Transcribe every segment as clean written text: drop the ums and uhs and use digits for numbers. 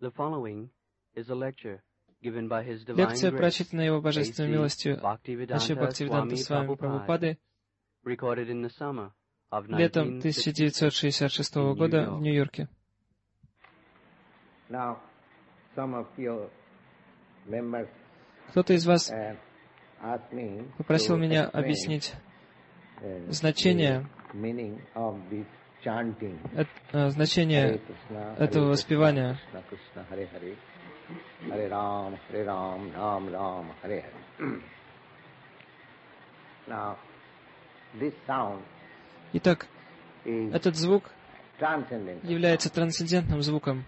Лекция, прочитана Его Божественной милостью Шри Бхактивиданта Свами Прабхупады летом 1966 года в Нью-Йорке. Кто-то из вас попросил меня объяснить значение этого воспевания. Итак, этот звук является трансцендентным звуком.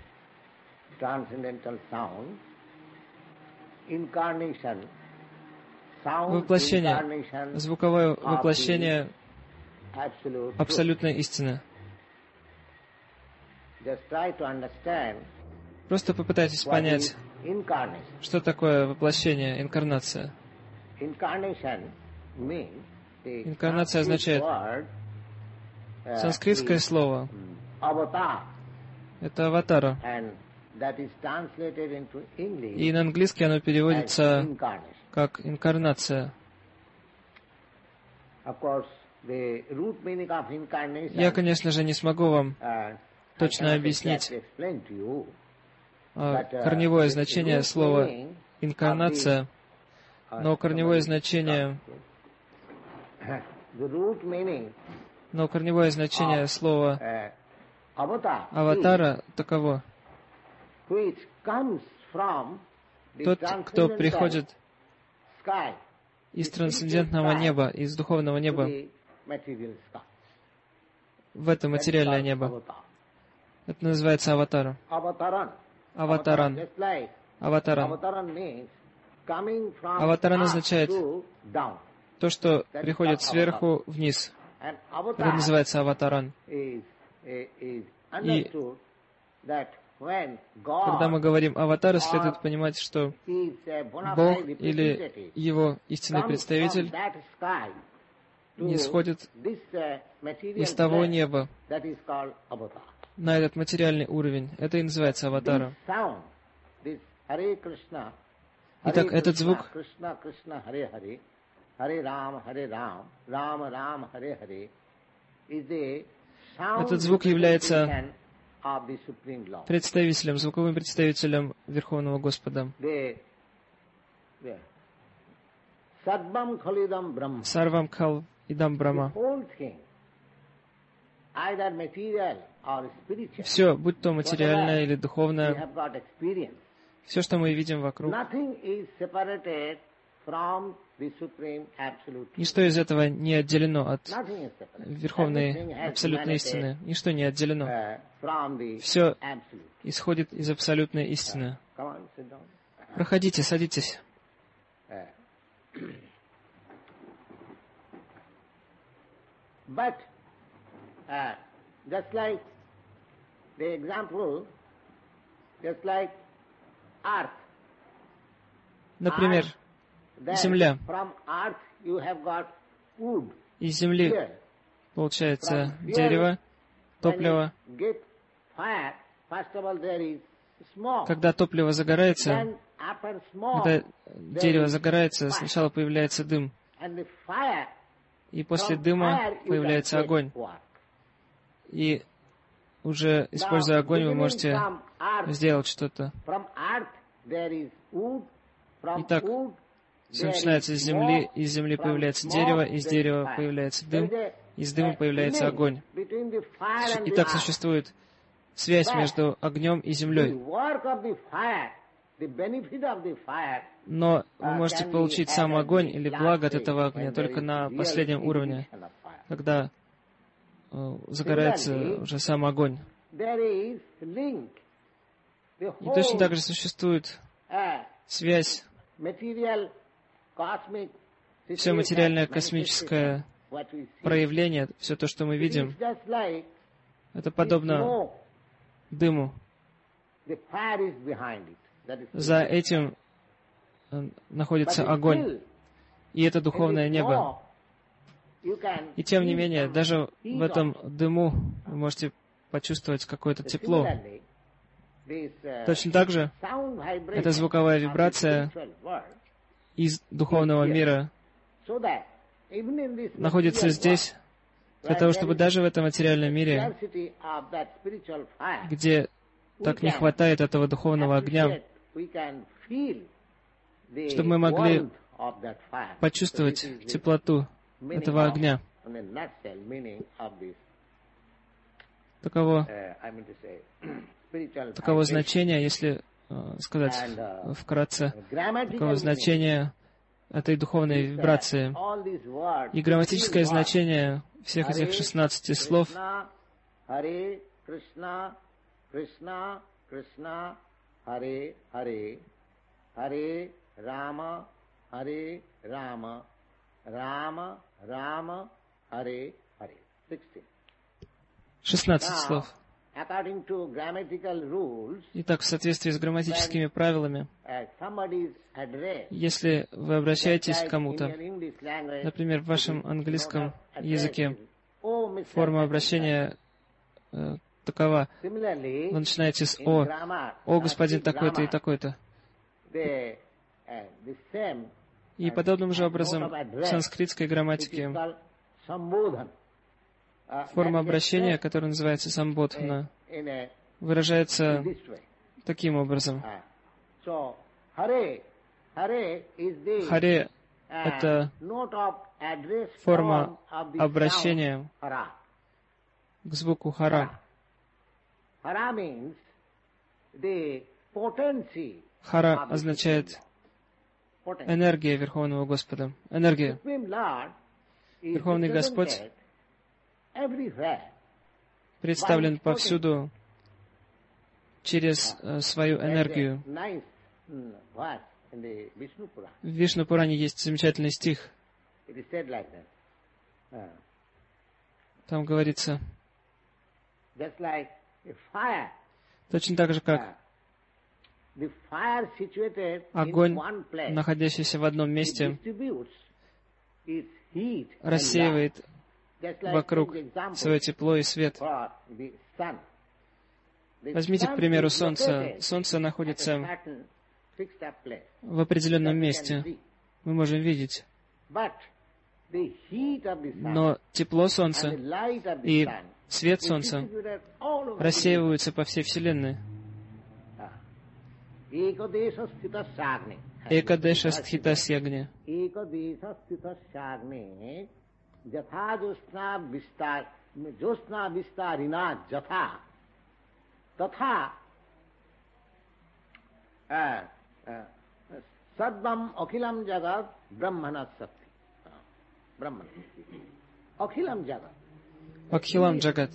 Воплощение, звуковое воплощение абсолютной истины. Просто попытайтесь понять, что такое воплощение, инкарнация. Инкарнация означает санскритское слово. Это аватара. И на английский оно переводится как инкарнация. Я, конечно же, не смогу вам точно объяснить корневое значение слова «инкарнация», но корневое значение слова «аватара» таково. Тот, кто приходит из трансцендентного неба, из духовного неба, в это материальное небо. Это называется аватара. Аватаран. Аватаран. Аватаран означает то, что приходит сверху вниз. Это называется аватаран. И когда мы говорим «аватара», следует понимать, что Бог или Его истинный представитель не сходит из того неба на этот материальный уровень. Это и называется аватара. Итак, этот звук, является представителем, звуковым представителем Верховного Господа. Сарвам Khal Идам Брахма. Все, будь то материальное или духовное, все, что мы видим вокруг, ничто из этого не отделено от Верховной Абсолютной Истины. Ничто не отделено. Все исходит из Абсолютной Истины. Проходите, садитесь. Например, Земля. Из земли получается дерево, топливо. Когда топливо загорается, когда дерево загорается, сначала появляется дым. И после дыма появляется огонь. И уже, используя огонь, вы можете сделать что-то. Итак, все начинается с земли, из земли появляется дерево, из дерева появляется дым, из дыма появляется огонь. Итак, существует связь между огнем и землей. Но вы можете получить сам огонь или благо от этого огня только на последнем уровне, когда загорается уже сам огонь. И точно так же существует связь, все материальное космическое проявление, все то, что мы видим, это подобно дыму. За этим находится огонь, и это духовное небо. И тем не менее, даже в этом дыму вы можете почувствовать какое-то тепло. Точно так же, эта звуковая вибрация из духовного мира находится здесь, для того, чтобы даже в этом материальном мире, где так не хватает этого духовного огня, чтобы мы могли почувствовать теплоту этого огня. Таково значение, если сказать вкратце, таково значение этой духовной вибрации. И грамматическое значение всех этих 16 слов Харе Кришна, Кришна Кришна, Харе Харе, Харе Рама, Харе Рама, Рама Рама, Харе Харе. 16 слов. Итак, в соответствии с грамматическими правилами, если вы обращаетесь к кому-то, например, в вашем английском языке, форма обращения такова. Вы начинаете с «О», «О, господин такой-то и такой-то». И подобным же образом в санскритской грамматике форма обращения, которая называется самбодхана, выражается таким образом. Харе — это форма обращения к звуку хара. Хара означает энергия Верховного Господа. Энергия. Верховный Господь представлен повсюду через свою энергию. В Вишну-Пуране есть замечательный стих. Там говорится, точно так же, как огонь, находящийся в одном месте, рассеивает вокруг свое тепло и свет. Возьмите, к примеру, Солнце. Солнце находится в определенном месте. Мы можем видеть. Но тепло Солнца и свет Солнца рассеиваются по всей Вселенной. Экадеша стхитасьягни. Садвам Акилам Джагат Брахмана Сатти. Акилам Джагат. Акхилам Джагат.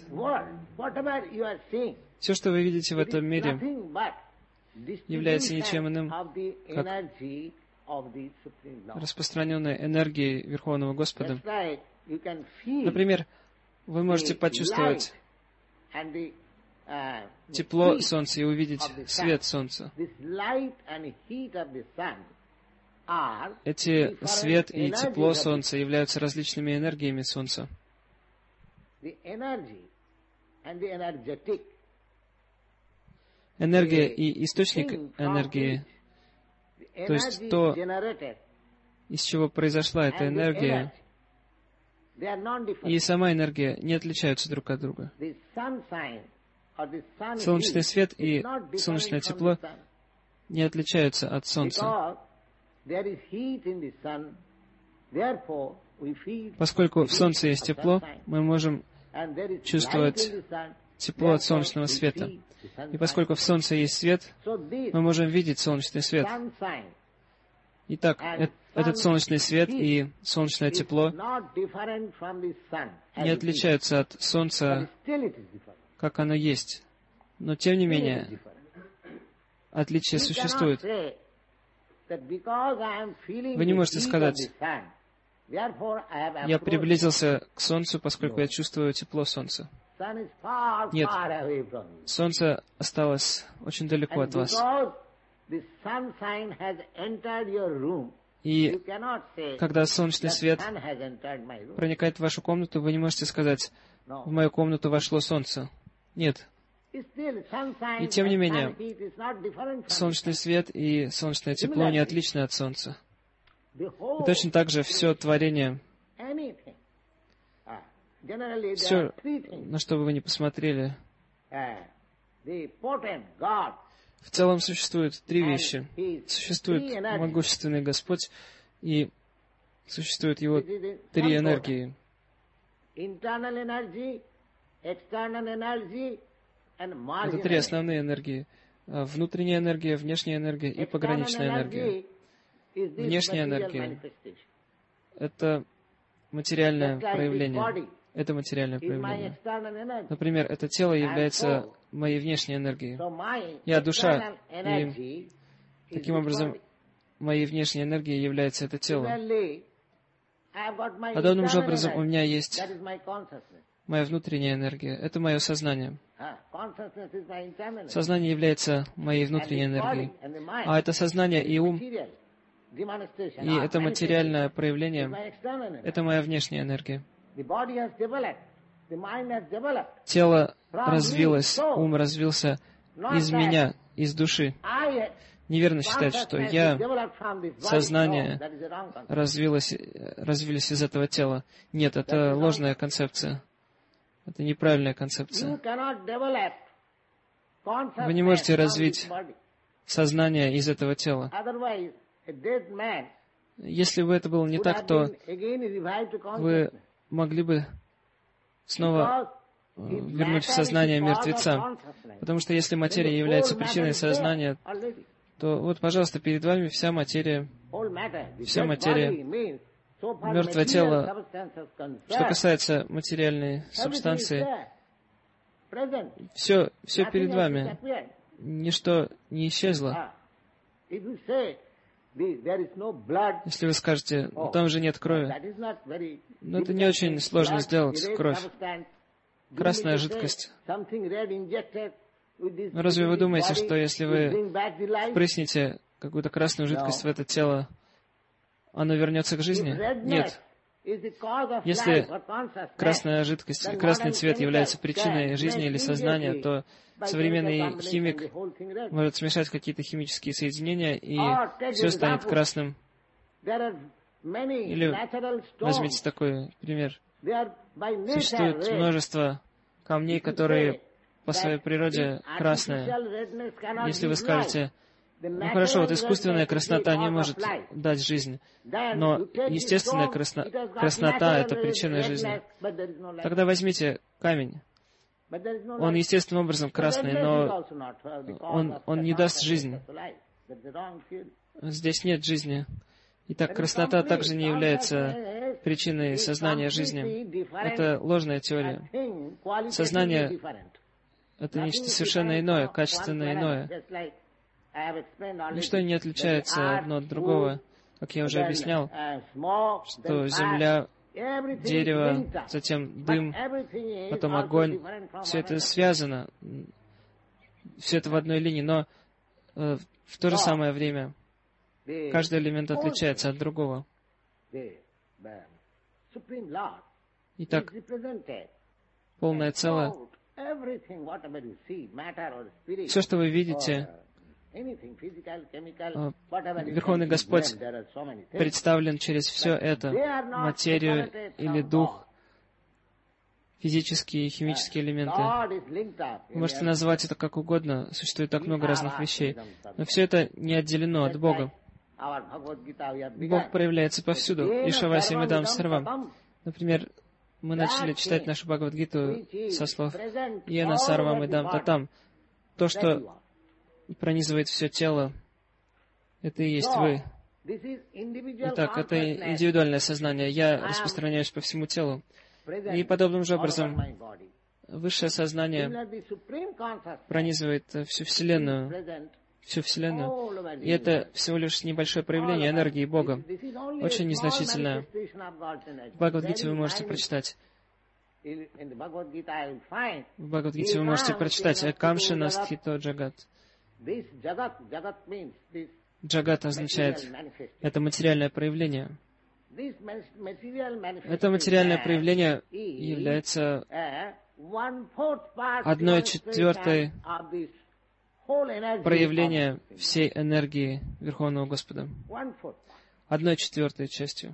Все, что вы видите в этом мире, является ничем иным, как распространенной энергией Верховного Господа. Например, вы можете почувствовать тепло Солнца и увидеть свет Солнца. Эти свет и тепло Солнца являются различными энергиями Солнца. Энергия и источник энергии, то есть то, из чего произошла эта энергия, и сама энергия не отличаются друг от друга. Солнечный свет и солнечное тепло не отличаются от Солнца. Поскольку в Солнце есть тепло, мы можем чувствовать тепло от солнечного света. И поскольку в Солнце есть свет, мы можем видеть солнечный свет. Итак, этот солнечный свет и солнечное тепло не отличаются от Солнца, как оно есть. Но, тем не менее, отличие существует. Вы не можете сказать, я приблизился к Солнцу, поскольку я чувствую тепло Солнца. Нет, Солнце осталось очень далеко от вас. И когда солнечный свет проникает в вашу комнату, вы не можете сказать, в мою комнату вошло Солнце. Нет, И тем не менее, солнечный свет и солнечное тепло не отличны от Солнца. И точно так же все творение, все, на что бы вы ни посмотрели, в целом существует три вещи. Существует могущественный Господь, и существуют Его три энергии. Это три основные энергии. Внутренняя энергия, внешняя энергия и пограничная энергия. Внешняя энергия — это материальное проявление. Это материальное проявление. Например, это тело является моей внешней энергией. Я душа, и таким образом моей внешней энергией является это тело. Подобным же образом у меня есть моя внутренняя энергия. Это мое сознание. Сознание является моей внутренней энергией. А это сознание и ум, и это материальное проявление, это моя внешняя энергия. Тело развилось, ум развился из меня, из души. Неверно считать, что я, сознание, развились из этого тела. Нет, это ложная концепция. Это неправильная концепция. Вы не можете развить сознание из этого тела. Если бы это было не так, то вы могли бы снова вернуть в сознание мертвеца. Потому что если материя является причиной сознания, то вот, пожалуйста, перед вами вся материя. Вся материя. Мертвое тело, что касается материальной субстанции, все перед вами. Ничто не исчезло. Если вы скажете, там же нет крови, но это не очень сложно сделать, кровь. Красная жидкость. Разве вы думаете, что если вы впрыснете какую-то красную жидкость в это тело, оно вернется к жизни? Нет. Если красная жидкость, красный цвет является причиной жизни или сознания, то современный химик может смешать какие-то химические соединения, и все станет красным. Или возьмите такой пример. Существует множество камней, которые по своей природе красные. Если вы скажете, ну хорошо, вот искусственная краснота не может дать жизнь, но естественная краснота — это причина жизни. Тогда возьмите камень. Он естественным образом красный, но он не даст жизнь. Здесь нет жизни. Итак, краснота также не является причиной сознания жизни. Это ложная теория. Сознание — это нечто совершенно иное, качественно иное. Ничто не отличается одно от другого. Как я уже объяснял, что земля, дерево, затем дым, потом огонь, все это связано, все это в одной линии, но в то же самое время каждый элемент отличается от другого. Итак, полное целое, все, что вы видите, Верховный Господь представлен через все это, материю или дух, физические и химические элементы. Вы можете назвать это как угодно, существует так много разных вещей, но все это не отделено от Бога. Бог проявляется повсюду. Ишаваси Медам Сарвам. Например, мы начали читать нашу Бхагавад-гиту со слов «Йена Сарвам Идам Татам». То, что пронизывает все тело, это и есть вы. Итак, это индивидуальное сознание. Я распространяюсь по всему телу. И подобным же образом высшее сознание пронизывает всю Вселенную. И это всего лишь небольшое проявление энергии Бога. Очень незначительное. В Бхагавад-гите вы можете прочитать. «Экамшина стхито джагат». Джагат означает, это материальное проявление. Это материальное проявление является 1/4 проявления всей энергии Верховного Господа. 1/4 частью.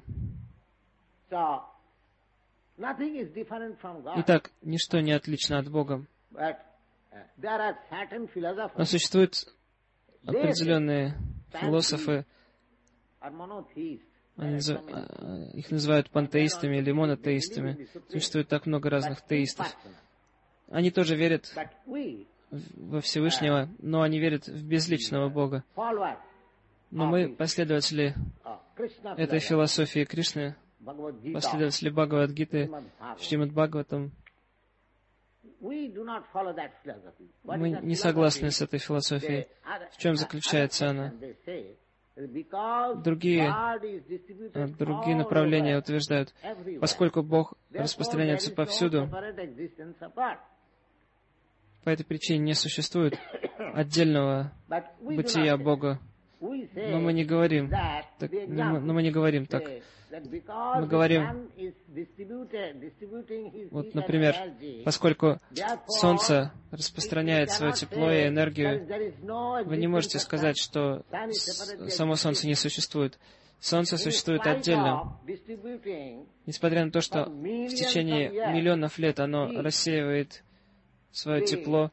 Итак, ничто не отлично от Бога. Но существуют определенные философы, их называют пантеистами или монотеистами. Существует так много разных теистов. Они тоже верят во Всевышнего, но они верят в безличного Бога. Но мы, последователи этой философии Кришны, последователи Бхагавад-гиты, Шримад Бхагаватам, мы не согласны с этой философией. В чем заключается она? Другие направления утверждают, поскольку Бог распространяется повсюду, по этой причине не существует отдельного бытия Бога. Но мы не говорим так. Мы говорим, вот, например, поскольку Солнце распространяет свое тепло и энергию, вы не можете сказать, что само Солнце не существует. Солнце существует отдельно. Несмотря на то, что в течение миллионов лет оно рассеивает свое тепло,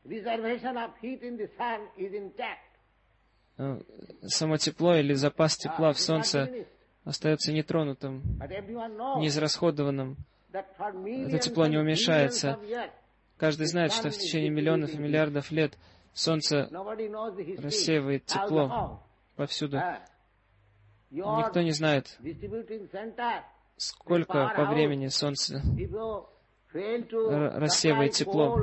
само тепло или запас тепла в Солнце остается нетронутым, неизрасходованным. Это тепло не уменьшается. Каждый знает, что в течение миллионов и миллиардов лет Солнце рассеивает тепло повсюду. Никто не знает, сколько по времени Солнце рассеивает тепло.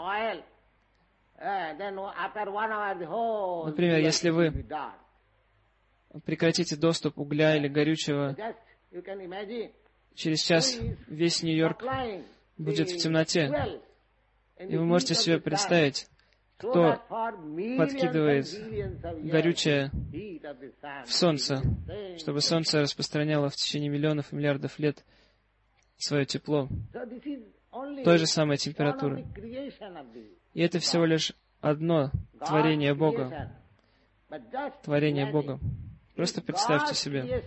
Например, если вы прекратите доступ угля или горючего, через час весь Нью-Йорк будет в темноте. И вы можете себе представить, кто подкидывает горючее в Солнце, чтобы Солнце распространяло в течение миллионов и миллиардов лет свое тепло той же самой температуры. И это всего лишь одно творение Бога. Творение Бога. Просто представьте себе,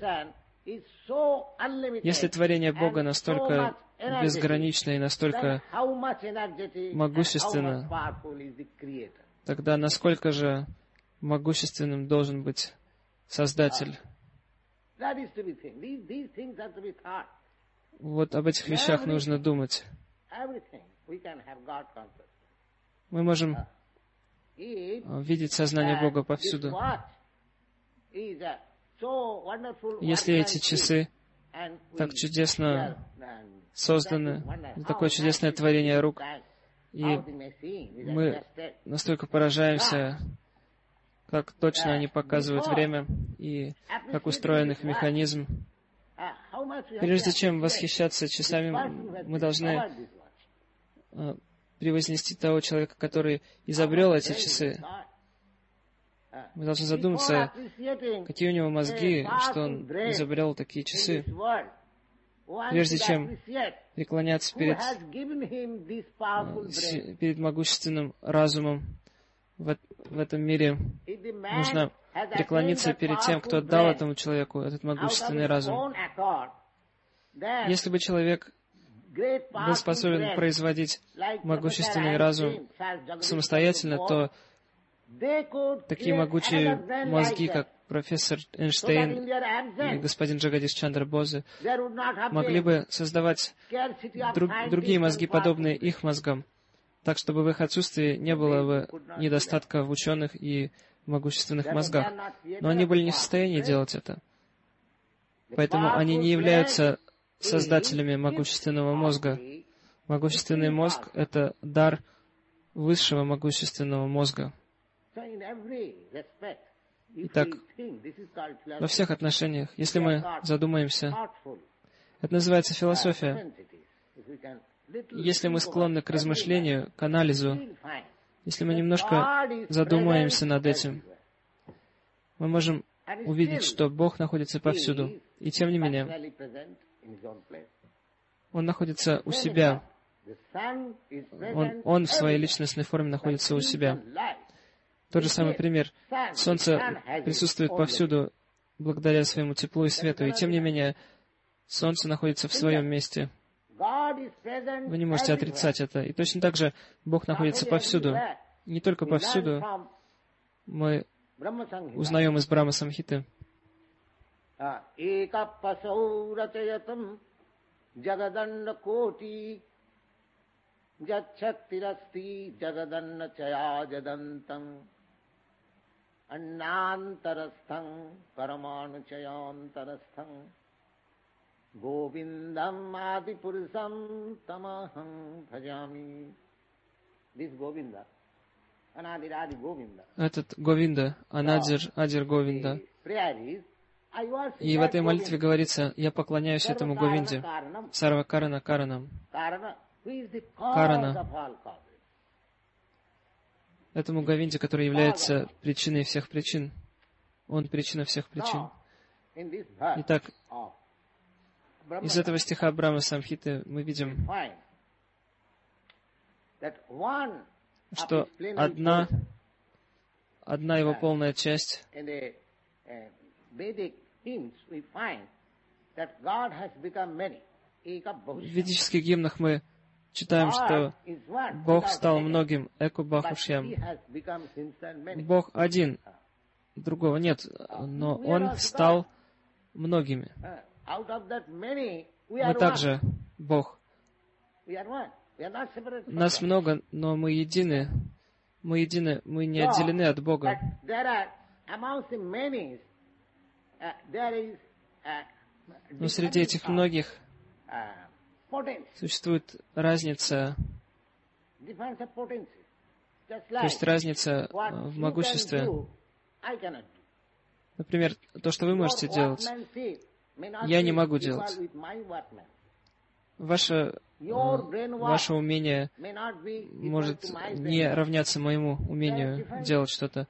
если творение Бога настолько безгранично и настолько могущественно, тогда насколько же могущественным должен быть Создатель? Вот об этих вещах нужно думать. Мы можем видеть сознание Бога повсюду. Если эти часы так чудесно созданы, такое чудесное творение рук, и мы настолько поражаемся, как точно они показывают время и как устроен их механизм. Прежде чем восхищаться часами, мы должны превознести того человека, который изобрел эти часы. Мы должны задуматься, какие у него мозги, что он изобрел такие часы. Прежде чем преклоняться перед могущественным разумом в этом мире, нужно преклониться перед тем, кто дал этому человеку этот могущественный разум. Если бы человек был способен производить могущественный разум самостоятельно, то такие могучие мозги, как профессор Эйнштейн и господин Джагадиш Чандра Бозе, могли бы создавать другие мозги, подобные их мозгам, так, чтобы в их отсутствии не было бы недостатка в ученых и могущественных мозгах. Но они были не в состоянии делать это. Поэтому они не являются создателями могущественного мозга. Могущественный мозг — это дар высшего могущественного мозга. Итак, во всех отношениях, если мы задумаемся, это называется философия. Если мы склонны к размышлению, к анализу, если мы немножко задумаемся над этим, мы можем увидеть, что Бог находится повсюду. И тем не менее, Он находится у себя Он в своей личностной форме находится у себя. Тот же самый пример. Солнце присутствует повсюду благодаря своему теплу и свету, и тем не менее Солнце находится в своем месте. Вы не можете отрицать это. И точно так же Бог находится повсюду. Не только повсюду. Мы узнаем из Брахма Самхиты. Govindam Adi Purusam Tamaham Bhajami. This Govinda, Anadi Govinda. Этот Говинда, Адир Говинда. И в этой молитве говорится: «Я поклоняюсь этому Говинде, Сарва Карана Каранам». Карана. Этому Говинде, который является причиной всех причин. Он причина всех причин. Итак, из этого стиха Брахма Самхиты мы видим, что одна его полная часть. В ведических гимнах мы читаем, что Бог стал многим, Эко Бахушьям. Бог один, другого нет, но Он стал многими. Мы также Бог. Нас много, но мы едины. Мы едины, мы не отделены от Бога. Но среди этих многих существует разница, то есть разница в могуществе. Например, то, что вы можете делать, я не могу делать. Ваше умение может не равняться моему умению делать что-то.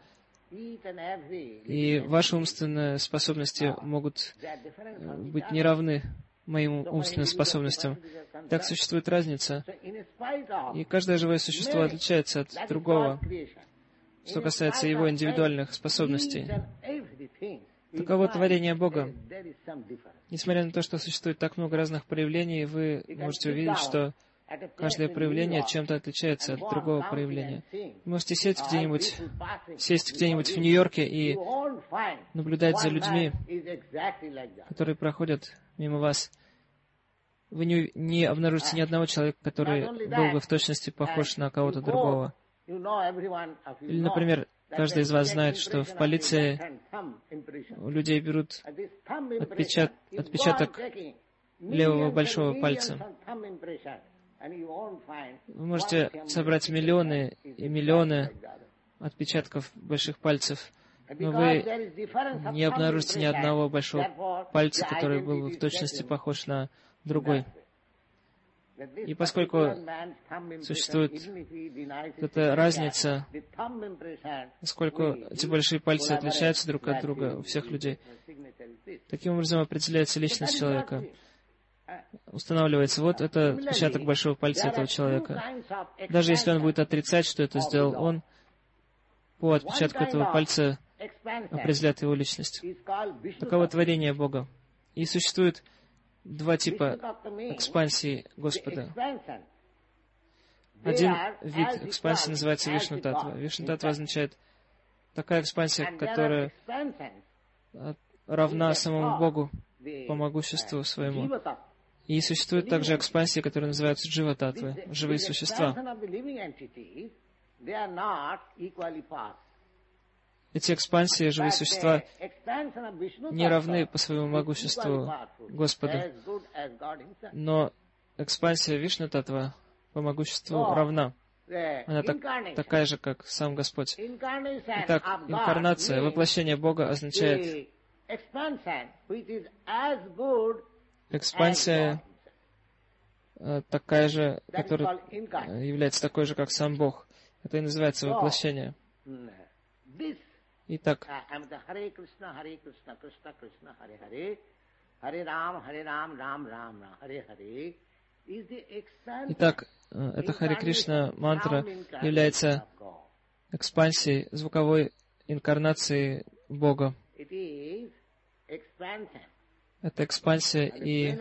И ваши умственные способности могут быть не равны моим умственным способностям. Так существует разница. И каждое живое существо отличается от другого, что касается его индивидуальных способностей. Таково творение Бога. Несмотря на то, что существует так много разных проявлений, вы можете увидеть, что каждое проявление чем-то отличается от другого проявления. Вы можете сесть где-нибудь в Нью-Йорке и наблюдать за людьми, которые проходят мимо вас. Вы не обнаружите ни одного человека, который был бы в точности похож на кого-то другого. Или, например, каждый из вас знает, что в полиции у людей берут отпечаток левого большого пальца. Вы можете собрать миллионы и миллионы отпечатков больших пальцев, но вы не обнаружите ни одного большого пальца, который был бы в точности похож на другой. И поскольку существует эта разница, поскольку эти большие пальцы отличаются друг от друга у всех людей, таким образом определяется личность человека. Устанавливается, вот это отпечаток большого пальца этого человека. Даже если он будет отрицать, что это сделал он, по отпечатку этого пальца определяет его личность. Таково творение Бога. И существует два типа экспансии Господа. Один вид экспансии называется Вишну-татва. Вишну-татва означает такая экспансия, которая равна самому Богу по могуществу своему. И существует также экспансии, которые называются Джива-татвы, живые существа. Эти экспансии, живые существа, не равны по своему могуществу Господу. Но экспансия Вишну-татва по могуществу равна. Она такая же, как сам Господь. Итак, инкарнация, воплощение Бога означает экспансия такая же, которая является такой же, как сам Бог. Это и называется воплощение. Итак, Харе Кришна, Кришна Кришна, Харе Харе, Харе Рам, Рам Рам, Харе Харе, Итак, эта Харе Кришна мантра является экспансией, звуковой инкарнацией Бога. Это экспансия и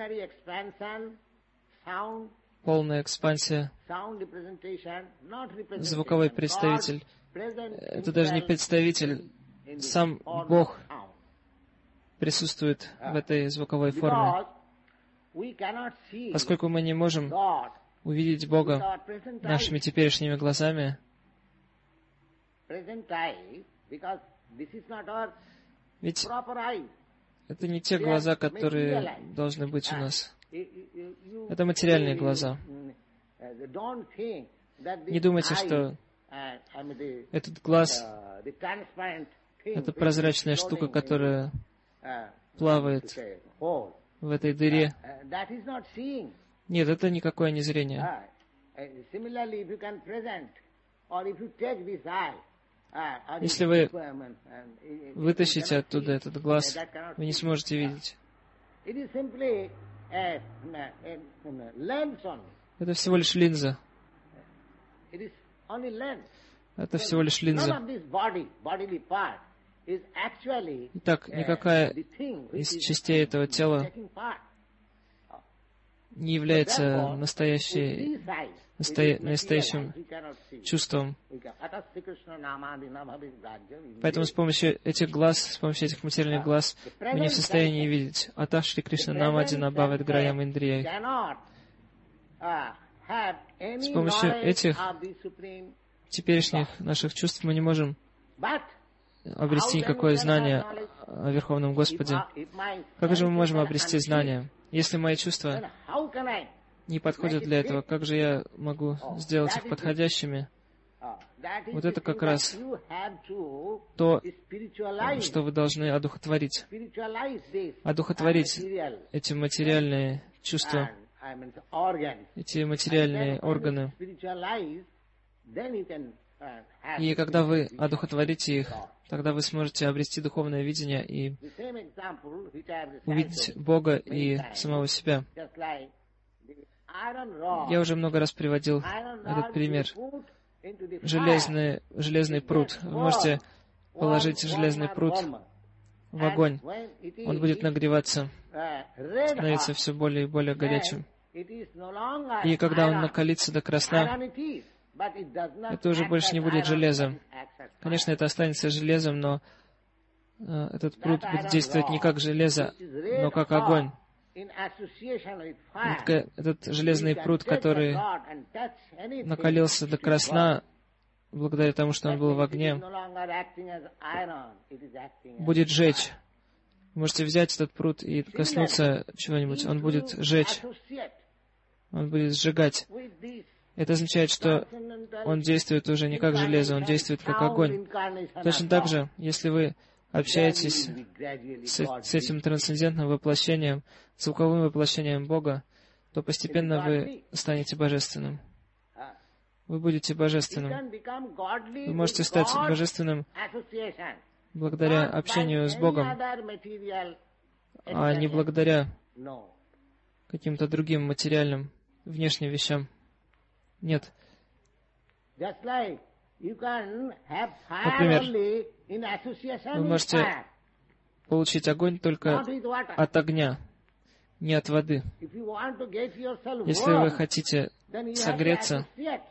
полная экспансия. Звуковой представитель. Это даже не представитель, сам Бог присутствует в этой звуковой форме. Поскольку мы не можем увидеть Бога нашими теперешними глазами, ведь это не те глаза, которые должны быть у нас. Это материальные глаза. Не думайте, что этот глаз — это прозрачная штука, которая плавает в этой дыре. Нет, это никакое не зрение. Если вы вытащите оттуда этот глаз, вы не сможете видеть. Это всего лишь линза. Это всего лишь линза. Итак, никакая из частей этого тела не является настоящим чувством. Поэтому с помощью этих глаз, с помощью этих материальных глаз мы не в состоянии видеть. Атах Шри Кришна Намади Набават Граям Индрияй. С помощью этих теперешних наших чувств мы не можем обрести никакое знание о Верховном Господе. Как же мы можем обрести знание? Если мои чувства не подходят для этого, как же я могу сделать их подходящими? Вот это как раз то, что вы должны одухотворить. Одухотворить эти материальные чувства, эти материальные органы. И когда вы одухотворите их, тогда вы сможете обрести духовное видение и увидеть Бога и самого себя. Я уже много раз приводил этот пример. Железный пруд. Вы можете положить железный пруд в огонь. Он будет нагреваться, становиться все более и более горячим. И когда он накалится до красна, это уже больше не будет железом. Конечно, это останется железом, но этот пруд будет действовать не как железо, но как огонь. Этот железный пруд, который накалился до красна, благодаря тому, что он был в огне, будет жечь. Вы можете взять этот пруд и коснуться чего-нибудь. Он будет жечь. Он будет сжигать. Это означает, что он действует уже не как железо, он действует как огонь. Точно так же, если вы общаетесь с этим трансцендентным воплощением, звуковым воплощением Бога, то постепенно вы станете божественным. Вы будете божественным. Вы можете стать божественным благодаря общению с Богом, а не благодаря каким-то другим материальным, внешним вещам. Нет. Например, вы можете получить огонь только от огня, не от воды. Если вы хотите согреться,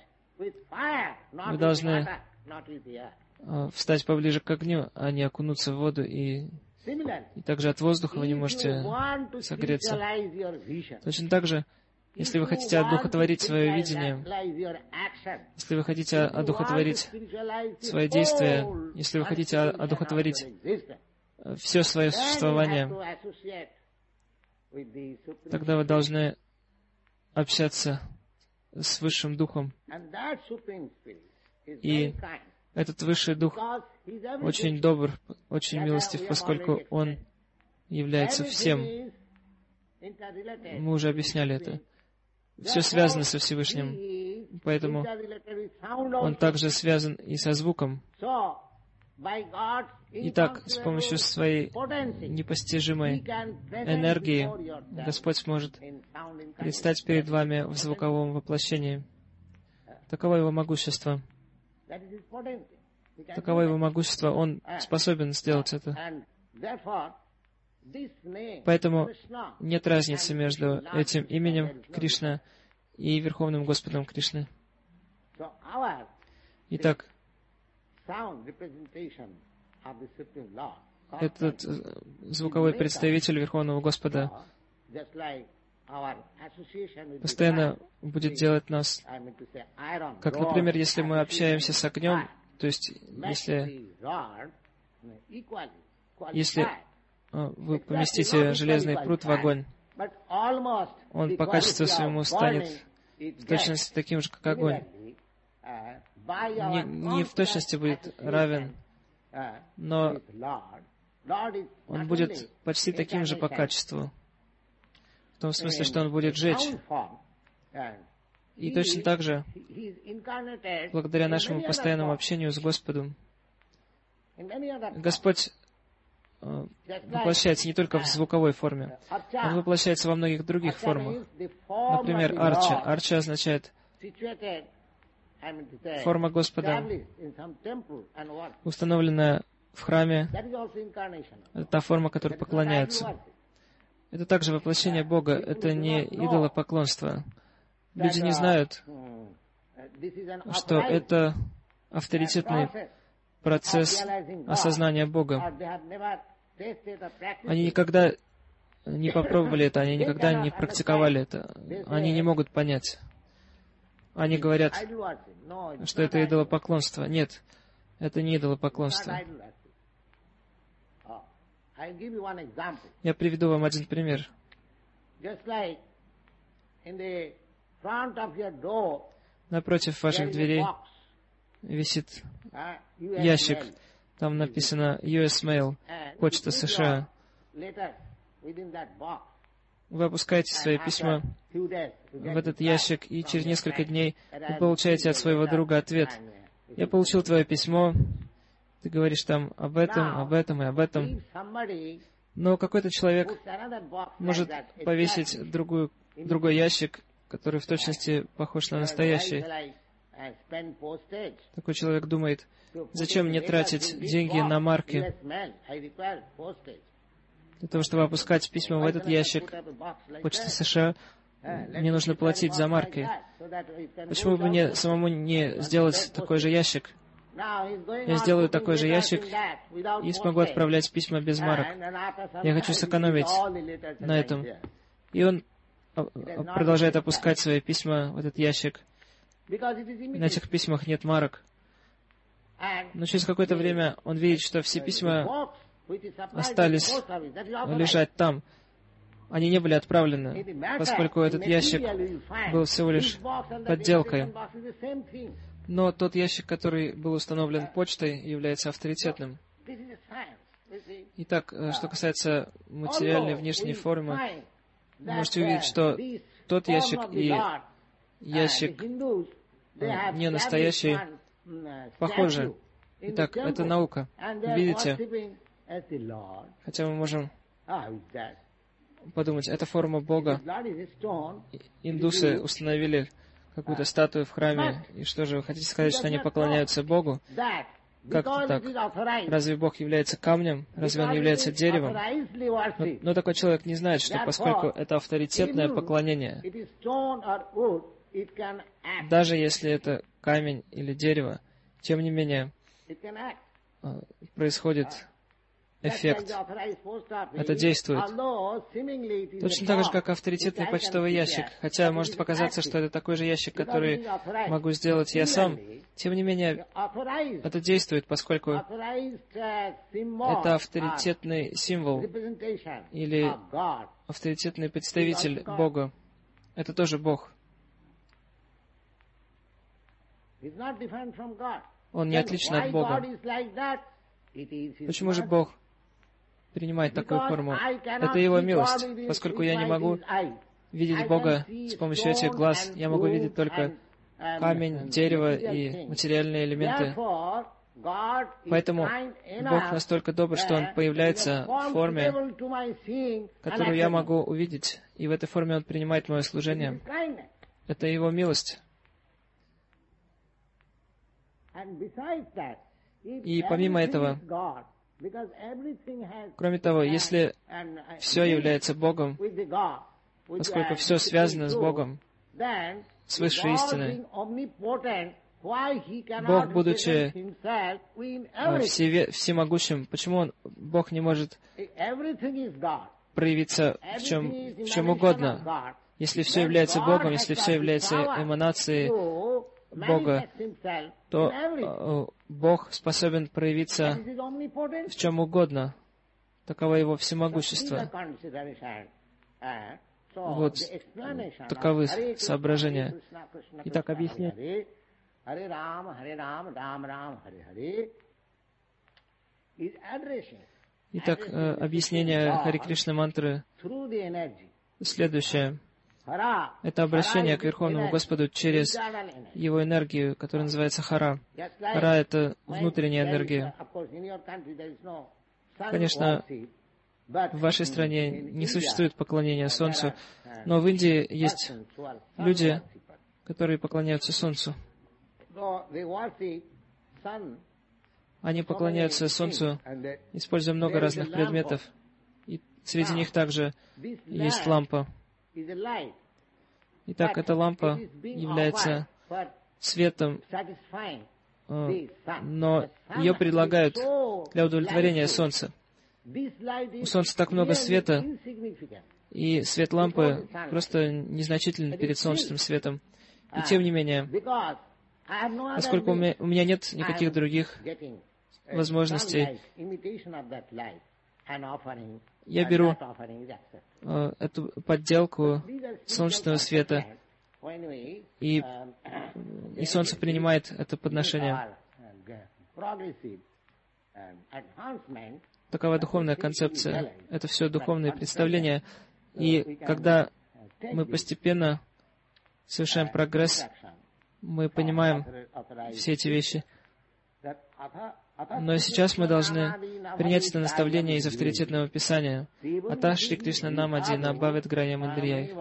вы должны встать поближе к огню, а не окунуться в воду, и также от воздуха вы не можете согреться. Точно так же, если вы хотите одухотворить свое видение, если вы хотите одухотворить свое действие, если вы хотите одухотворить все свое существование, тогда вы должны общаться с Высшим Духом. И этот Высший Дух очень добр, очень милостив, поскольку Он является всем. Мы уже объясняли это. Все связано со Всевышним, поэтому Он также связан и со звуком. Итак, с помощью своей непостижимой энергии Господь сможет предстать перед вами в звуковом воплощении. Таково Его могущество. Таково Его могущество. Он способен сделать это. Поэтому нет разницы между этим именем Кришна и Верховным Господом Кришны. Итак, этот звуковой представитель Верховного Господа постоянно будет делать нас, как, например, если мы общаемся с огнем, то есть, если вы поместите железный пруд в огонь, он по качеству своему станет в точности таким же, как огонь. Не в точности будет равен, но он будет почти таким же по качеству. В том смысле, что он будет жечь. И точно так же, благодаря нашему постоянному общению с Господом, Господь воплощается не только в звуковой форме, Он воплощается во многих других формах. Например, арча. Арча означает форма Господа, установленная в храме. Это та форма, которой поклоняются. Это также воплощение Бога. Это не идолопоклонство. Люди не знают, что это авторитетный процесс осознания Бога. Они никогда не попробовали это, они никогда не практиковали это. Они не могут понять. Они говорят, что это идолопоклонство. Нет, это не идолопоклонство. Я приведу вам один пример. Напротив ваших дверей висит ящик. Там написано US Mail, почта США. Вы опускаете свои письма в этот ящик, и через несколько дней вы получаете от своего друга ответ. Я получил твое письмо, ты говоришь там об этом и об этом. Но какой-то человек может повесить другой ящик, который в точности похож на настоящий. Такой человек думает, зачем мне тратить деньги на марки, для того, чтобы опускать письма в этот ящик почты США, мне нужно платить за марки. Почему бы мне самому не сделать такой же ящик? Я сделаю такой же ящик и смогу отправлять письма без марок. Я хочу сэкономить на этом. И он продолжает опускать свои письма в этот ящик. На этих письмах нет марок. Но через какое-то время он видит, что все письма остались лежать там. Они не были отправлены, поскольку этот ящик был всего лишь подделкой. Но тот ящик, который был установлен почтой, является авторитетным. Итак, что касается материальной внешней формы, вы можете увидеть, что тот ящик и ящик не настоящий похожи. Итак, это наука. Видите? Хотя мы можем подумать, это форма Бога. Индусы установили какую-то статую в храме, и что же, вы хотите сказать, что они поклоняются Богу? Как это так? Разве Бог является камнем? Разве Он является деревом? Но такой человек не знает, что поскольку это авторитетное поклонение, даже если это камень или дерево, тем не менее, происходит эффект. Это действует. Точно так же, как авторитетный почтовый ящик. Хотя может показаться, что это такой же ящик, который могу сделать я сам. Тем не менее, это действует, поскольку это авторитетный символ или авторитетный представитель Бога. Это тоже Бог. Он не отличен от Бога. Почему же Бог принимает такую форму? Это Его милость, поскольку я не могу видеть Бога с помощью этих глаз. Я могу видеть только камень, дерево и материальные элементы. Поэтому Бог настолько добр, что Он появляется в форме, которую я могу увидеть, и в этой форме Он принимает мое служение. Это Его милость. И помимо этого, кроме того, если все является Богом, поскольку все связано с Богом, с высшей истиной, Бог, будучи всемогущим, почему Бог не может проявиться в чем угодно? Если все является Богом, если все является эманацией Бога, то Бог способен проявиться в чем угодно. Таково Его всемогущество. Вот таковы соображения. Итак, объяснение. Итак, объяснение Харе Кришна мантры следующее. Это обращение к Верховному Господу через Его энергию, которая называется Хара. Хара — это внутренняя энергия. Конечно, в вашей стране не существует поклонения Солнцу, но в Индии есть люди, которые поклоняются Солнцу. Они поклоняются Солнцу, используя много разных предметов. И среди них также есть лампа. Итак, эта лампа является светом, но ее предлагают для удовлетворения Солнца. У Солнца так много света, и свет лампы просто незначителен перед солнечным светом. И тем не менее, поскольку у меня нет никаких других возможностей, я беру эту подделку солнечного света, и Солнце принимает это подношение. Такова духовная концепция. Это все духовные представления. И когда мы постепенно совершаем прогресс, мы понимаем все эти вещи. Но сейчас мы должны принять это наставление из авторитетного писания. Ата Шри Кришна Намади Набавит Граням Индрияй.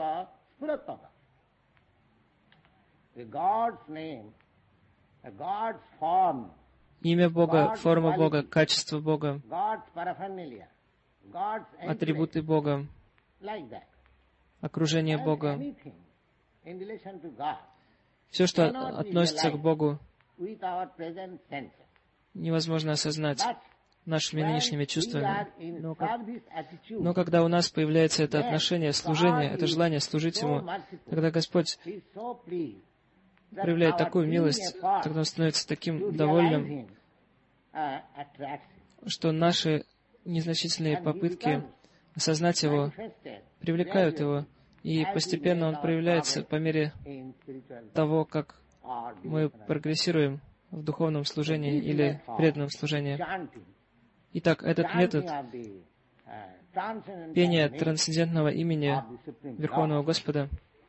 Имя Бога, форма Бога, качество Бога, атрибуты Бога, окружение Бога. Все, что относится к Богу, невозможно осознать нашими нынешними чувствами. Но когда у нас появляется это отношение, служение, это желание служить Ему, тогда Господь проявляет такую милость, тогда Он становится таким довольным, что наши незначительные попытки осознать Его привлекают Его, и постепенно Он проявляется по мере того, как мы прогрессируем в духовном служении или в преданном служении. Итак, этот метод пения трансцендентного имени Верховного Господа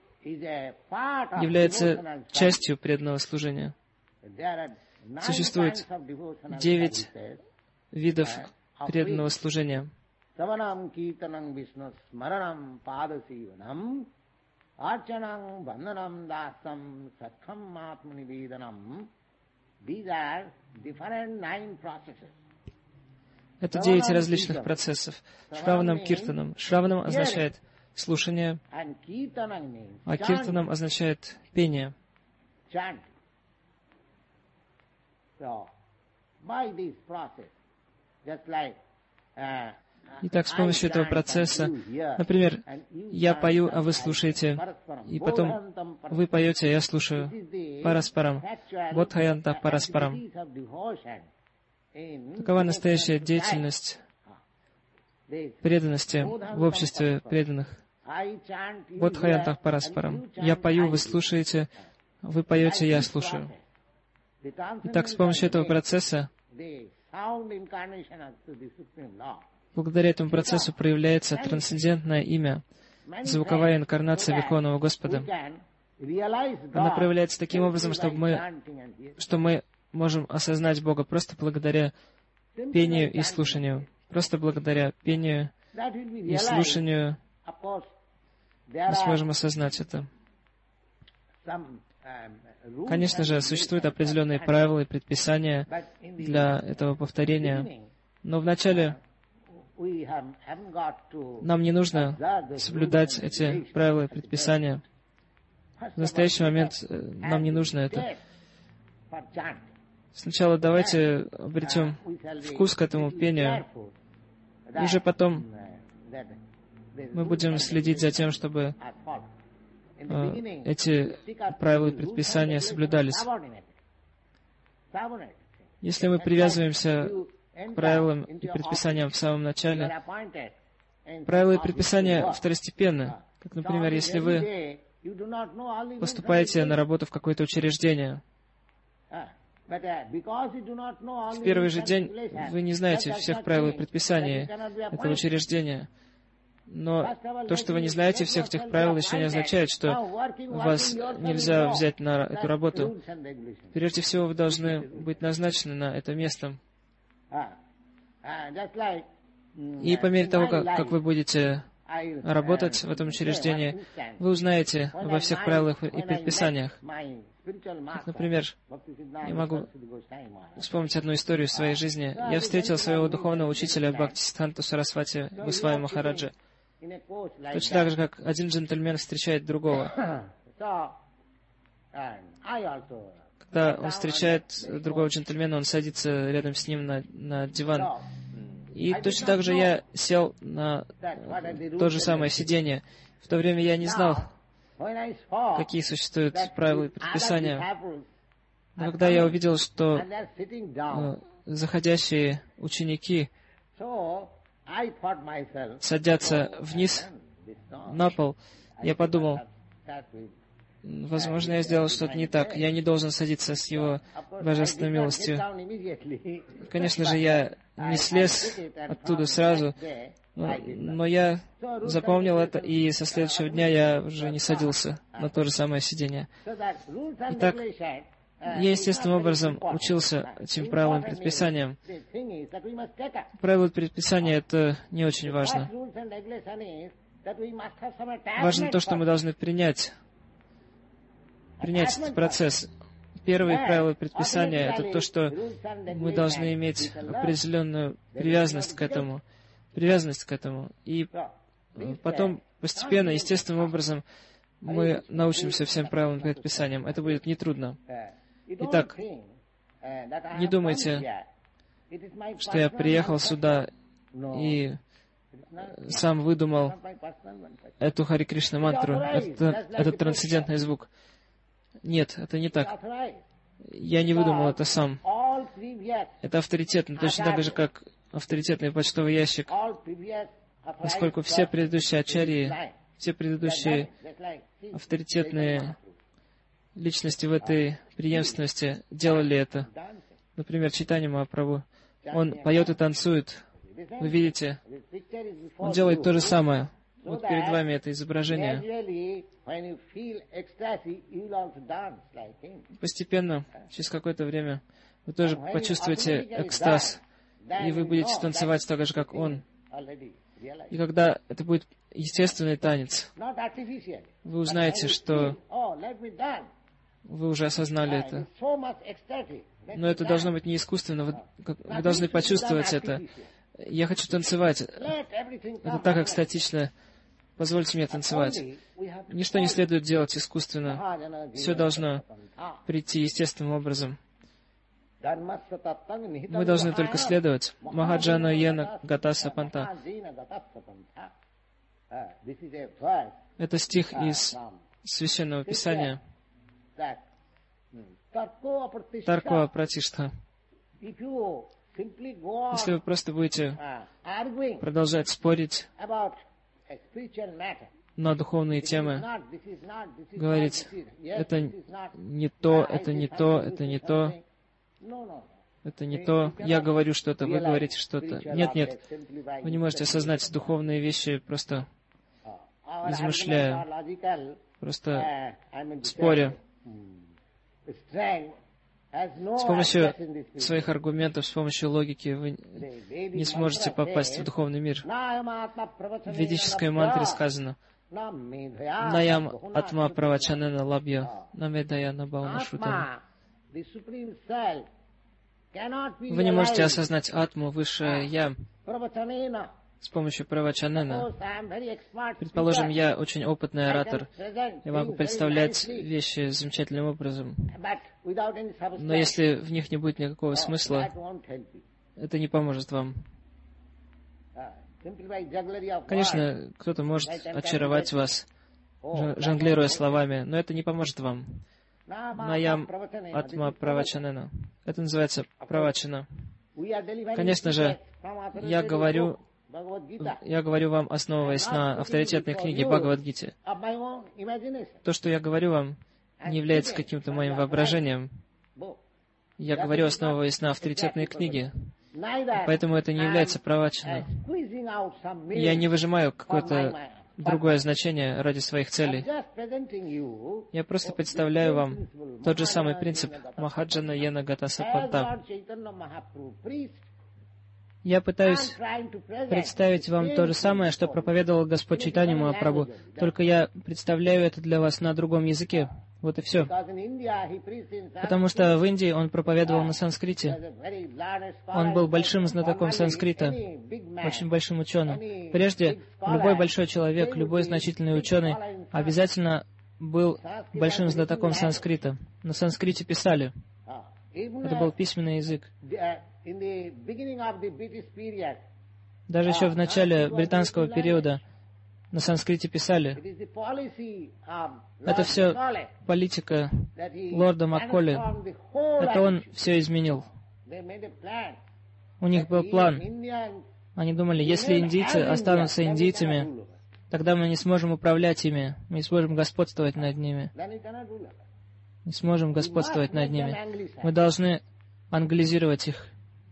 является частью преданного служения. Существует 9 видов преданного служения. Это 9 различных процессов. Шраванам Киртанам. Шраванам означает слушание, а Киртанам означает пение. Итак, с помощью этого процесса, например, я пою, а вы слушаете, и потом вы поете, а я слушаю. Параспарам. Бодхаянта параспарам. Такова настоящая деятельность преданности в обществе преданных. Бодхаянта параспарам. Я пою, вы слушаете, вы поете, я слушаю. Итак, с помощью этого процесса, благодаря этому процессу проявляется трансцендентное имя, звуковая инкарнация Верховного Господа. Она проявляется таким образом, что мы можем осознать Бога просто благодаря пению и слушанию. Просто благодаря пению и слушанию мы сможем осознать это. Конечно же, существуют определенные правила и предписания для этого повторения, но вначале нам не нужно соблюдать эти правила и предписания. В настоящий момент нам не нужно это. Сначала давайте обретем вкус к этому пению, и уже потом мы будем следить за тем, чтобы эти правила и предписания соблюдались. Если мы привязываемся к правилам и предписаниям в самом начале, правила и предписания второстепенны. Как, например, если вы поступаете на работу в какое-то учреждение, в первый же день вы не знаете всех правил и предписаний этого учреждения. Но то, что вы не знаете всех этих правил, еще не означает, что вас нельзя взять на эту работу. Прежде всего, вы должны быть назначены на это место. И по мере того, как вы будете работать в этом учреждении, вы узнаете обо всех правилах и предписаниях. Как, например, я могу вспомнить одну историю в своей жизни. Я встретил своего духовного учителя Бхактисиддханту Сарасвати Госвами Махараджа. Точно так же, как один джентльмен встречает другого. Когда он встречает другого джентльмена, он садится рядом с ним на диван. И точно так же я сел на то же самое сиденье. В то время я не знал, какие существуют правила и предписания. Но когда я увидел, что заходящие ученики садятся вниз на пол, я подумал, возможно, я сделал что-то не так. Я не должен садиться с его божественной милостью. Конечно же, я не слез оттуда сразу, но я запомнил это, и со следующего дня я уже не садился на то же самое сиденье. Итак, я естественным образом учился этим правилам и предписаниям. Правила и предписания — это не очень важно. Важно то, что мы должны принять этот процесс. Первые правила и предписания — это то, что мы должны иметь определенную привязанность к этому. И потом постепенно, естественным образом, мы научимся всем правилам и предписаниям. Это будет нетрудно. Итак, не думайте, что я приехал сюда и сам выдумал эту Хари Кришна мантру, этот трансцендентный звук. Нет, это не так. Я не выдумал это сам. Это авторитетно, точно так же, как авторитетный почтовый ящик, поскольку все предыдущие ачарьи, все предыдущие авторитетные личности в этой преемственности делали это. Например, Чайтанья Махапрабху. Он поет и танцует. Вы видите? Он делает то же самое. Вот перед вами это изображение. Постепенно, через какое-то время, вы тоже почувствуете экстаз, и вы будете танцевать так же, как он. И когда это будет естественный танец, вы узнаете, что вы уже осознали это. Но это должно быть не искусственно. Вы должны почувствовать это. Я хочу танцевать. Это так экстатично. Позвольте мне танцевать. Ничто не следует делать искусственно. Все должно прийти естественным образом. Мы должны только следовать. Махаджана Йена Гатаса Панта. Это стих из Священного Писания. Тарко Пратиштха. Если вы просто будете продолжать спорить на духовные темы, говорить, это не то, это не то, это не то, это не то, я говорю что-то, вы говорите что-то. Нет, нет, вы не можете осознать духовные вещи, просто измышляя, просто споря. С помощью своих аргументов, с помощью логики вы не сможете попасть в духовный мир. В ведической мантре сказано: «Наям атма правачанена лабья, намедая набауна шутана». Вы не можете осознать атму, высшее Я, с помощью правачанена. Предположим, я очень опытный оратор. Я могу представлять вещи замечательным образом. Но если в них не будет никакого смысла, это не поможет вам. Конечно, кто-то может очаровать вас, жонглируя словами, но это не поможет вам. Наям атма правачанена. Это называется правачана. Конечно же, я говорю вам, основываясь на авторитетной книге Бхагавад-гите. То, что я говорю вам, не является каким-то моим воображением. Я говорю, основываясь на авторитетной книге. Поэтому это не является правачаной. Я не выжимаю какое-то другое значение ради своих целей. Я просто представляю вам тот же самый принцип Махаджана Йена Гатаса Панта. Я пытаюсь представить вам то же самое, что проповедовал Господь Чайтанья Махапрабху, только я представляю это для вас на другом языке. Вот и все. Потому что в Индии он проповедовал на санскрите. Он был большим знатоком санскрита, очень большим ученым. Прежде, любой большой человек, любой значительный ученый обязательно был большим знатоком санскрита. На санскрите писали. Это был письменный язык. Даже еще в начале британского периода на санскрите писали. Это все политика лорда Макколи. Это он все изменил. У них был план. Они думали, если индийцы останутся индийцами, тогда мы не сможем управлять ими, мы не сможем господствовать над ними. Не сможем господствовать над ними. Мы должны англизировать их.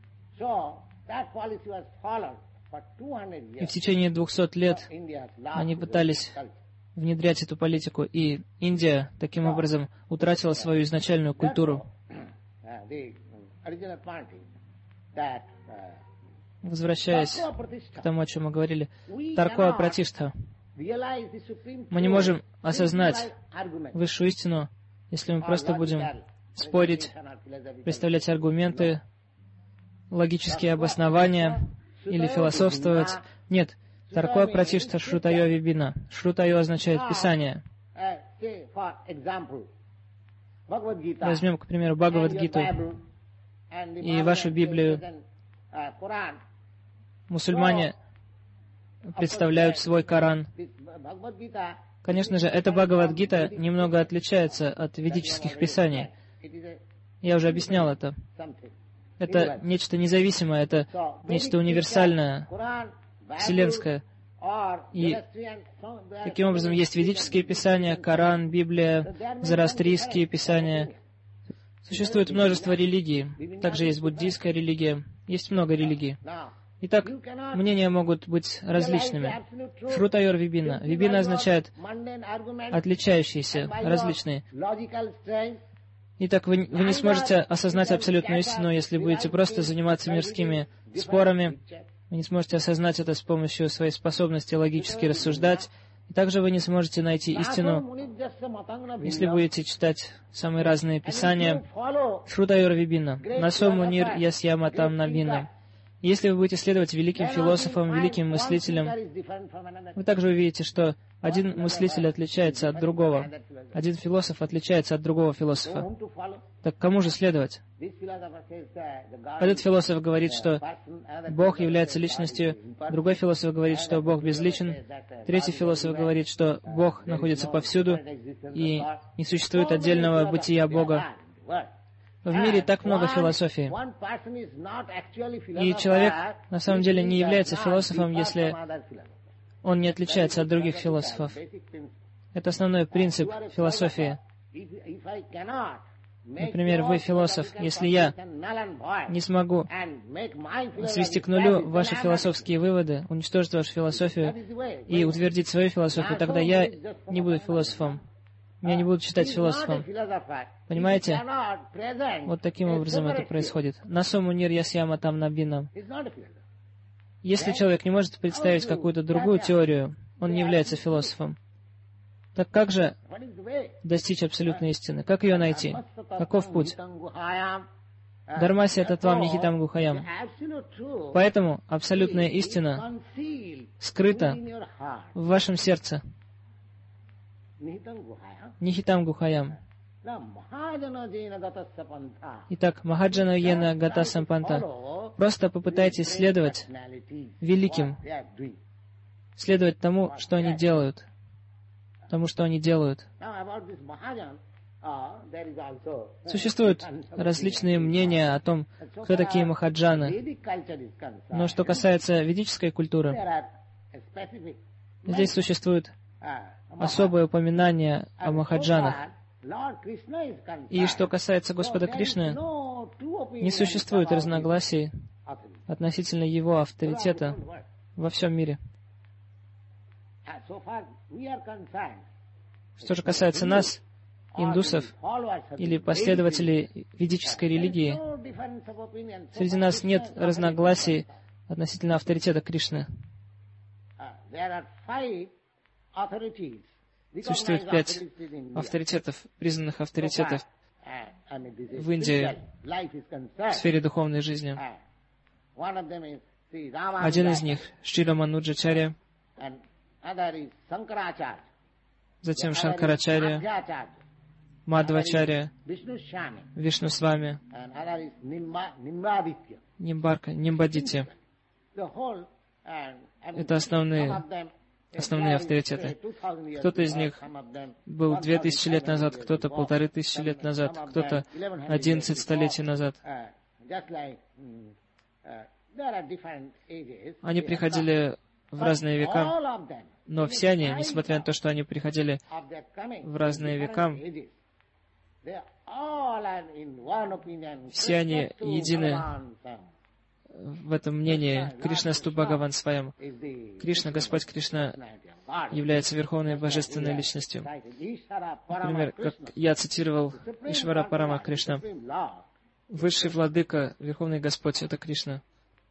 И в течение 200 лет они пытались внедрять эту политику, и Индия таким образом утратила свою изначальную культуру. Возвращаясь к тому, о чем мы говорили, Тарква Пратиштха. Мы не можем осознать высшую истину, если мы просто будем спорить, представлять аргументы, логические обоснования или философствовать. Нет, Тарква Пратиштха Шрутайо Вибина. Шрутайо означает Писание. Возьмем, к примеру, Бхагавад-гиту и вашу Библию. Мусульмане представляют свой Коран. Конечно же, эта Бхагавад-гита немного отличается от ведических писаний. Я уже объяснял это. Это нечто независимое, это нечто универсальное, вселенское. И таким образом есть ведические писания, Коран, Библия, зороастрийские писания. Существует множество религий. Также есть буддийская религия. Есть много религий. Итак, мнения могут быть различными. Шрутайор Вибина. Вибина означает отличающиеся, различные. Итак, вы не сможете осознать абсолютную истину, если будете просто заниматься мирскими спорами. Вы не сможете осознать это с помощью своей способности логически рассуждать. И также вы не сможете найти истину, если будете читать самые разные писания. Шрутайор Вибина. Насо мунир ясьяма там навина. Если вы будете следовать великим философам, великим мыслителям, вы также увидите, что один мыслитель отличается от другого, один философ отличается от другого философа. Так кому же следовать? Этот философ говорит, что Бог является личностью, другой философ говорит, что Бог безличен, третий философ говорит, что Бог находится повсюду и не существует отдельного бытия Бога. В мире так много философии. И человек на самом деле не является философом, если он не отличается от других философов. Это основной принцип философии. Например, вы философ. Если я не смогу свести к нулю ваши философские выводы, уничтожить вашу философию и утвердить свою философию, тогда я не буду философом. Меня не будут считать философом. Понимаете? Вот таким образом это происходит. Насому нир ясьяма там набинам. Если человек не может представить какую-то другую теорию, он не является философом. Так как же достичь абсолютной истины? Как ее найти? Каков путь? Дharmasya татвам нихитам гухаям. Поэтому абсолютная истина скрыта в вашем сердце. Нихитам гухаям. Итак, Махаджана Йена Гата Сампанта. Просто попытайтесь следовать великим, следовать тому, что они делают. Тому, что они делают. Существуют различные мнения о том, кто такие махаджаны. Но что касается ведической культуры, здесь существует особое упоминание о махаджанах. И что касается Господа Кришны, не существует разногласий относительно его авторитета во всем мире. Что же касается нас, индусов или последователей ведической религии, среди нас нет разногласий относительно авторитета Кришны. Существует 5 авторитетов, признанных авторитетов в Индии в сфере духовной жизни. Один из них — Шрила Мануджачарья, затем Шанкарачарья, Мадхвачарья, Вишнусвами, Нимбадитья. Это основные авторитеты. Кто-то из них был 2000 лет назад, кто-то 1500 лет назад, кто-то 11 столетий назад. Они приходили в разные века, но все они, несмотря на то, что они приходили в разные века, все они едины в этом мнении. Кришна Сту Бхагаван Сваям. Кришна, Господь Кришна, является Верховной Божественной Личностью. Например, как я цитировал Ишвара Парама Кришна. Высший Владыка, Верховный Господь — это Кришна.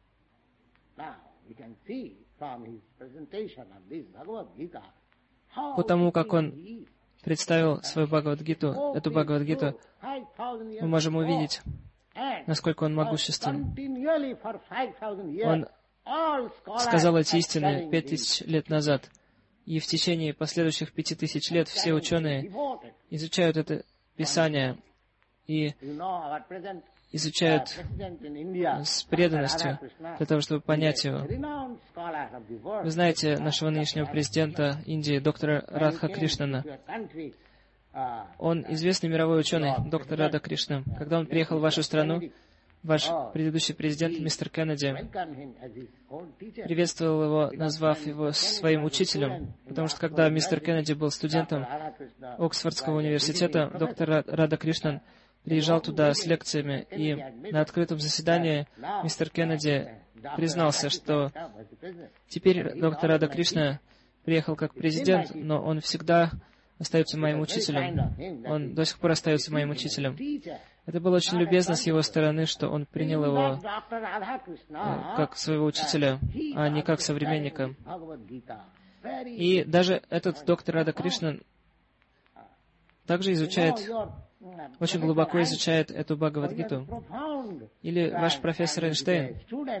Потому как он представил свою Бхагавад-гиту, эту Бхагавад-гиту, мы можем увидеть, насколько он могуществен. Он сказал эти истины 5000 лет назад, и в течение последующих 5000 лет все ученые изучают это Писание и изучают с преданностью для того, чтобы понять его. Вы знаете нашего нынешнего президента Индии, доктора Радха Кришнана. Он известный мировой ученый, доктор Рада Кришна. Когда он приехал в вашу страну, ваш предыдущий президент, мистер Кеннеди, приветствовал его, назвав его своим учителем, потому что когда мистер Кеннеди был студентом Оксфордского университета, доктор Рада Кришнан приезжал туда с лекциями, и на открытом заседании мистер Кеннеди признался, что теперь доктор Рада Кришна приехал как президент, но он всегда остается моим учителем. Он до сих пор остается моим учителем. Это было очень любезно с его стороны, что он принял его как своего учителя, а не как современника. И даже этот доктор Рада Кришна также очень глубоко изучает эту Бхагавад-гиту. Или ваш профессор Эйнштейн.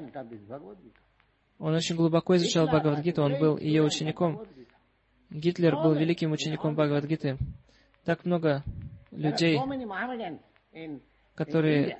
Он очень глубоко изучал Бхагавад-гиту, он был ее учеником. Гитлер был великим учеником Бхагавад-гиты. Так много людей, которые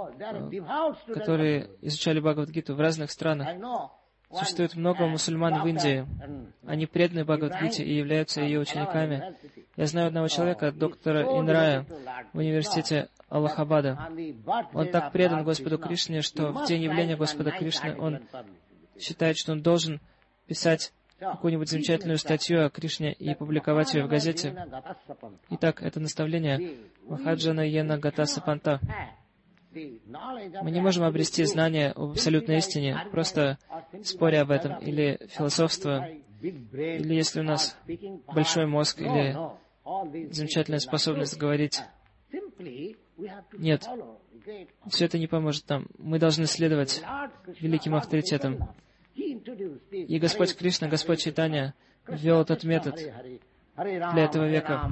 изучали Бхагавад-гиту в разных странах. Существует много мусульман в Индии. Они преданы Бхагавад-гите и являются ее учениками. Я знаю одного человека, доктора Инрая, в университете Аллахабада. Он так предан Господу Кришне, что в день явления Господа Кришны он считает, что он должен писать какую-нибудь замечательную статью о Кришне и публиковать ее в газете. Итак, это наставление Махаджана Йена Гата Сапанта. Мы не можем обрести знание об абсолютной истине, просто споря об этом, или философствуя, или если у нас большой мозг, или замечательная способность говорить. Нет, все это не поможет нам. Мы должны следовать великим авторитетам. И Господь Кришна, Господь Чайтанья ввел этот метод для этого века.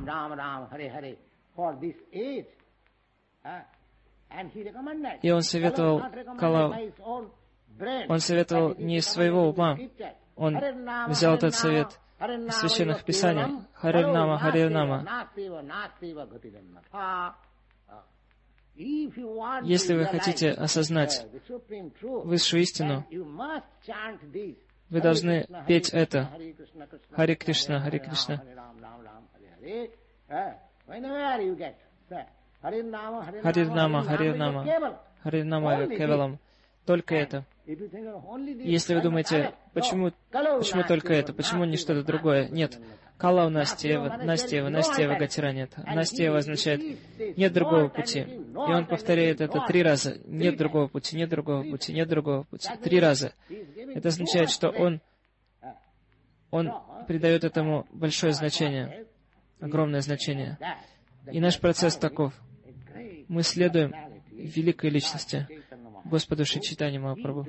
И Он советовал Калау. Он советовал не из своего ума. Он взял этот совет из священных писаний. Харир Нама, Харир Нама. Если вы хотите осознать высшую истину, вы должны петь это. Хари Кришна, Хари Кришна. Харир Нама, Харир Нама. Харир Нама Кевалам. Только это. Если вы думаете, почему только это, почему не что-то другое? Нет. Калау Настеева, Настеева, Настеева Гатира нет. Настеева означает «нет другого пути». И он повторяет это 3 раза. Нет другого пути, нет другого пути, нет другого пути. 3 раза. Это означает, что он придает этому большое значение, огромное значение. И наш процесс таков. Мы следуем великой личности, Господу Шри Чайтанье Махапрабху.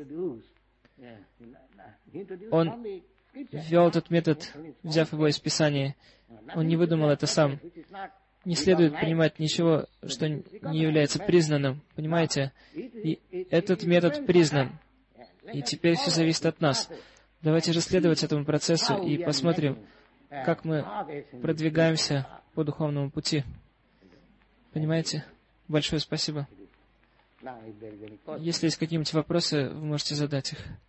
Он ввел этот метод, взяв его из Писания. Он не выдумал это сам. Не следует принимать ничего, что не является признанным. Понимаете? И этот метод признан. И теперь все зависит от нас. Давайте же следовать этому процессу и посмотрим, как мы продвигаемся по духовному пути. Понимаете? Большое спасибо. Если есть какие-нибудь вопросы, вы можете задать их.